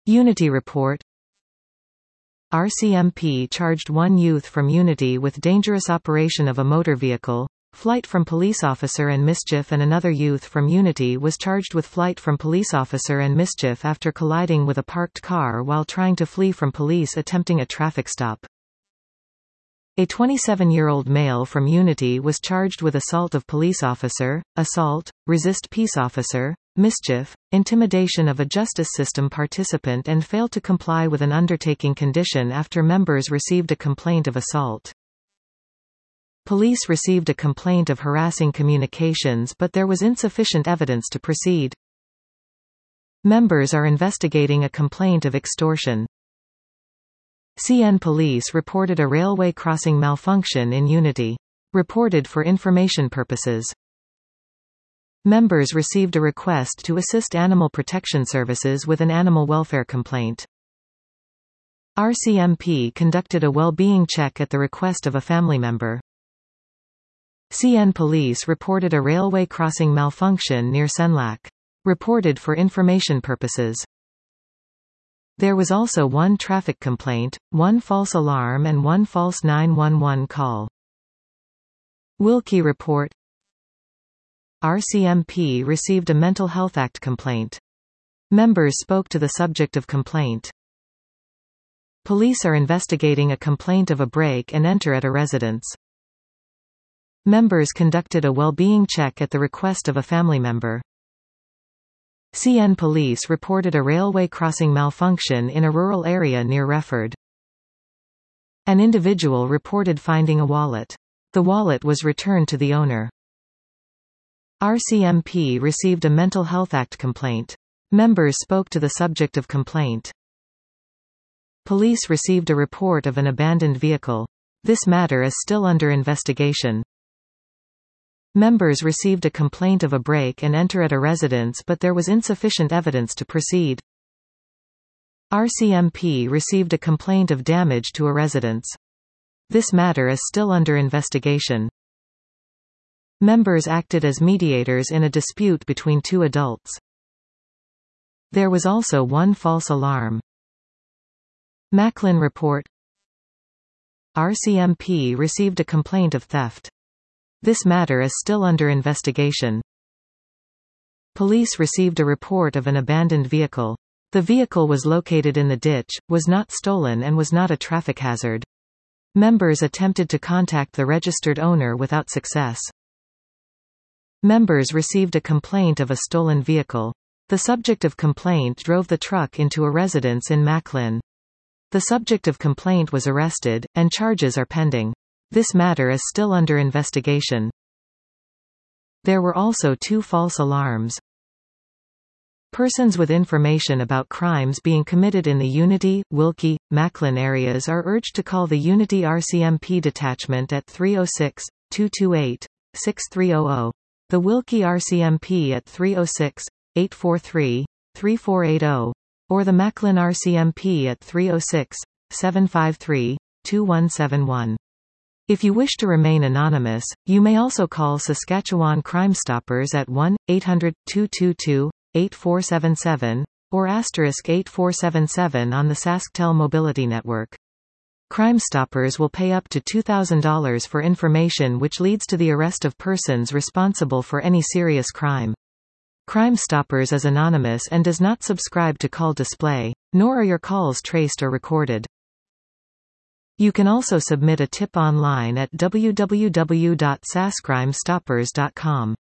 Unity report. RCMP charged one youth from Unity with dangerous operation of a motor vehicle, flight from police officer and mischief, and another youth from Unity was charged with flight from police officer and mischief after colliding with a parked car while trying to flee from police attempting a traffic stop. A 27-year-old male from Unity was charged with assault of police officer, assault, resist peace officer, mischief, intimidation of a justice system participant, and failed to comply with an undertaking condition after members received a complaint of assault. Police received a complaint of harassing communications, but there was insufficient evidence to proceed. Members are investigating a complaint of extortion. CN Police reported a railway crossing malfunction in Unity. Reported for information purposes. Members received a request to assist Animal Protection Services with an animal welfare complaint. RCMP conducted a well-being check at the request of a family member. CN Police reported a railway crossing malfunction near Senlac. Reported for information purposes. There was also one traffic complaint, one false alarm and one false 911 call. Wilkie report. RCMP received a Mental Health Act complaint. Members spoke to the subject of complaint. Police are investigating a complaint of a break and enter at a residence. Members conducted a well-being check at the request of a family member. CN Police reported a railway crossing malfunction in a rural area near Refford. An individual reported finding a wallet. The wallet was returned to the owner. RCMP received a Mental Health Act complaint. Members spoke to the subject of complaint. Police received a report of an abandoned vehicle. This matter is still under investigation. Members received a complaint of a break and enter at a residence, but there was insufficient evidence to proceed. RCMP received a complaint of damage to a residence. This matter is still under investigation. Members acted as mediators in a dispute between two adults. There was also one false alarm. Macklin report. RCMP received a complaint of theft. This matter is still under investigation. Police received a report of an abandoned vehicle. The vehicle was located in the ditch, was not stolen and was not a traffic hazard. Members attempted to contact the registered owner without success. Members received a complaint of a stolen vehicle. The subject of complaint drove the truck into a residence in Macklin. The subject of complaint was arrested, and charges are pending. This matter is still under investigation. There were also two false alarms. Persons with information about crimes being committed in the Unity, Wilkie, Macklin areas are urged to call the Unity RCMP detachment at 306-228-6300, the Wilkie RCMP at 306-843-3480, or the Macklin RCMP at 306-753-2171. If you wish to remain anonymous, you may also call Saskatchewan Crime Stoppers at 1-800-222-8477, or *8477 on the SaskTel Mobility Network. Crime Stoppers will pay up to $2,000 for information which leads to the arrest of persons responsible for any serious crime. Crime Stoppers is anonymous and does not subscribe to call display, nor are your calls traced or recorded. You can also submit a tip online at www.saskcrimestoppers.com.